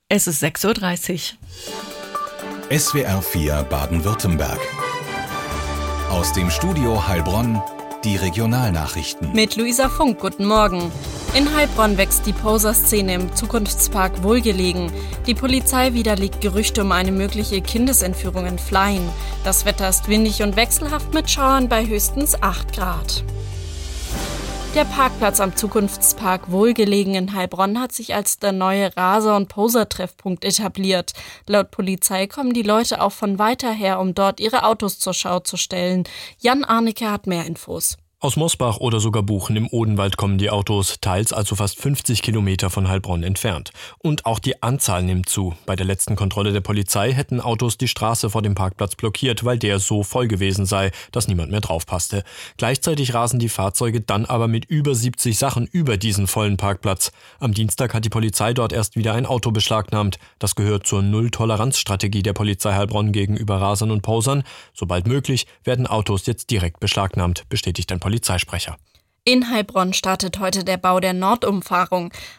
Es ist 6:30 Uhr. SWR 4 Baden-Württemberg. Aus dem Studio Heilbronn die Regionalnachrichten. Mit Luisa Funk, guten Morgen. In Heilbronn wächst die Poser-Szene im Zukunftspark Wohlgelegen. Die Polizei widerlegt Gerüchte um eine mögliche Kindesentführung in Fleien. Das Wetter ist windig und wechselhaft mit Schauern bei höchstens 8 Grad. Der Parkplatz am Zukunftspark Wohlgelegen in Heilbronn hat sich als der neue Raser- und Poser-Treffpunkt etabliert. Laut Polizei kommen die Leute auch von weiter her, um dort ihre Autos zur Schau zu stellen. Jan Arnecke hat mehr Infos. Aus Mosbach oder sogar Buchen im Odenwald kommen die Autos, teils also fast 50 Kilometer von Heilbronn entfernt. Und auch die Anzahl nimmt zu. Bei der letzten Kontrolle der Polizei hätten Autos die Straße vor dem Parkplatz blockiert, weil der so voll gewesen sei, dass niemand mehr drauf passte. Gleichzeitig rasen die Fahrzeuge dann aber mit über 70 Sachen über diesen vollen Parkplatz. Am Dienstag hat die Polizei dort erst wieder ein Auto beschlagnahmt. Das gehört zur Null-Toleranz-Strategie der Polizei Heilbronn gegenüber Rasern und Posern. Sobald möglich werden Autos jetzt direkt beschlagnahmt, bestätigt ein Polizeisprecher. In Heilbronn startet heute der Bau der Nordumfahrung.